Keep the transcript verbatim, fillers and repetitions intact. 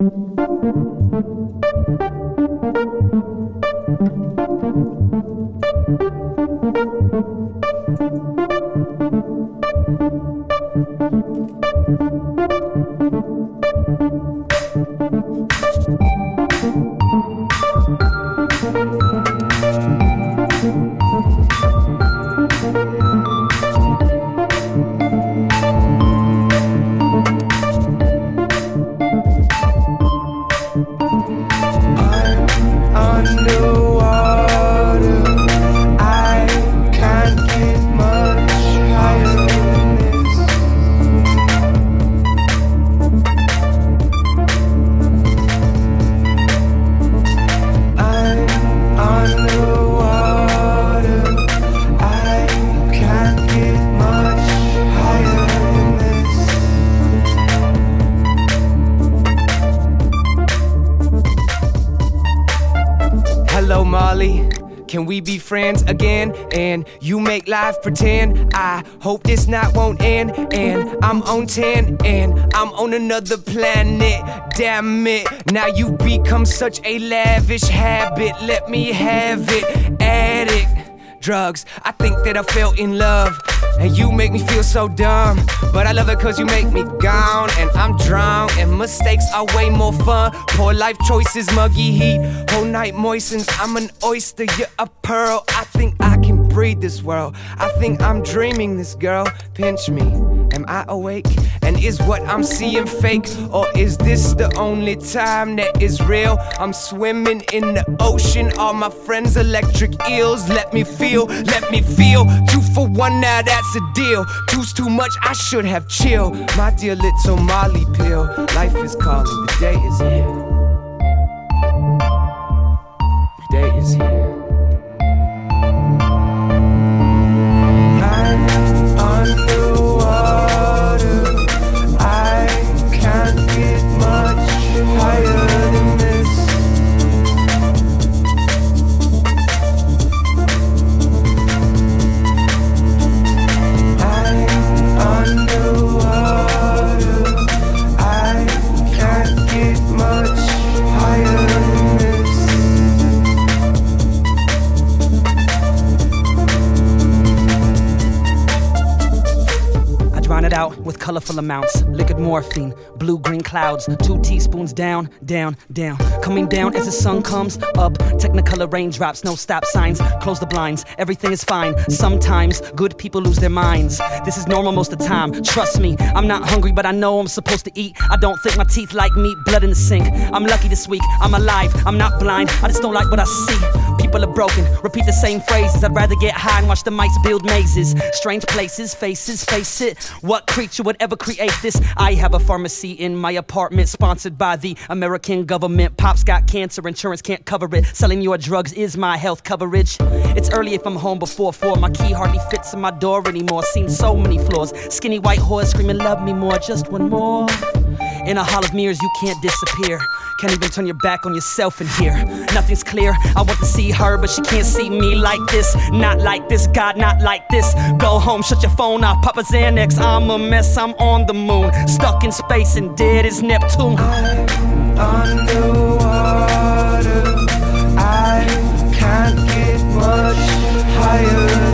Hello, Molly. Can we be friends again? And you make life pretend. I hope this night won't end. And I'm on ten, and I'm on another planet. Damn it, now you become such a lavish habit. Let me have it, addict. Drugs, I think that I fell in love. And you make me feel so dumb. But I love it cause you make me gone. And I'm drowned, and mistakes are way more fun. Poor life choices, muggy heat, whole night moistens. I'm an oyster, you're a pearl. I think I can breathe this world. I think I'm dreaming this, girl. Pinch me, am I awake? And is what I'm seeing fake? Or is this the only time that is real? I'm swimming in the ocean, all my friends electric eels. Let me feel, let me feel. Two for one, now that's a deal. Two's too much, I should have chill. My dear little Molly pill. Life is calling, the day is here. The day is here. I'm underwater. I can't get much higher than this. I'm underwater. I can't get much higher than this. Drown it out with colorful amounts. Liquid morphine, blue-green clouds. Two teaspoons down, down, down. Coming down as the sun comes up. Technicolor raindrops, no stop signs. Close the blinds, everything is fine. Sometimes good people lose their minds. This is normal most of the time. Trust me, I'm not hungry, but I know I'm supposed to eat. I don't think my teeth like meat, blood in the sink. I'm lucky this week, I'm alive, I'm not blind. I just don't like what I see. People are broken, repeat the same phrases. I'd rather get high and watch the mice build mazes. Strange places, faces, face it. What creature would ever create this? I have a pharmacy in my apartment, sponsored by the American government. Pop's got cancer, insurance can't cover it. Selling your drugs is my health coverage. It's early if I'm home before four. My key hardly fits in my door anymore. Seen so many floors. Skinny white horse screaming, love me more, just one more. In a hall of mirrors, you can't disappear. Can't even turn your back on yourself in here. Nothing's clear, I want to see her, but she can't see me like this. Not like this, God, not like this. Go home, shut your phone off, Papa Xanax. I'm a mess, I'm on the moon. Stuck in space and dead as Neptune. I'm underwater. I can't get much higher.